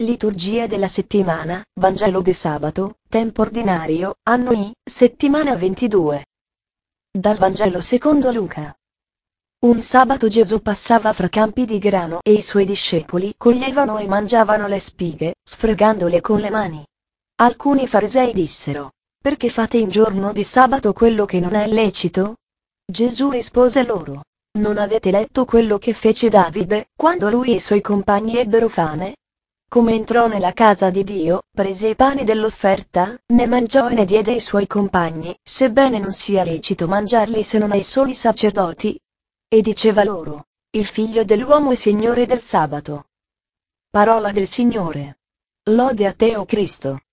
Liturgia della settimana, Vangelo di sabato, tempo ordinario, anno I, settimana 22. Dal Vangelo secondo Luca. Un sabato Gesù passava fra campi di grano e i suoi discepoli coglievano e mangiavano le spighe, sfregandole con le mani. Alcuni farisei dissero: «Perché fate in giorno di sabato quello che non è lecito?» Gesù rispose loro: «Non avete letto quello che fece Davide, quando lui e i suoi compagni ebbero fame? Come entrò nella casa di Dio, prese i pani dell'offerta, ne mangiò e ne diede ai suoi compagni, sebbene non sia lecito mangiarli se non ai soli sacerdoti. E diceva loro: il figlio dell'uomo è Signore del sabato». Parola del Signore. Lode a te, o Cristo.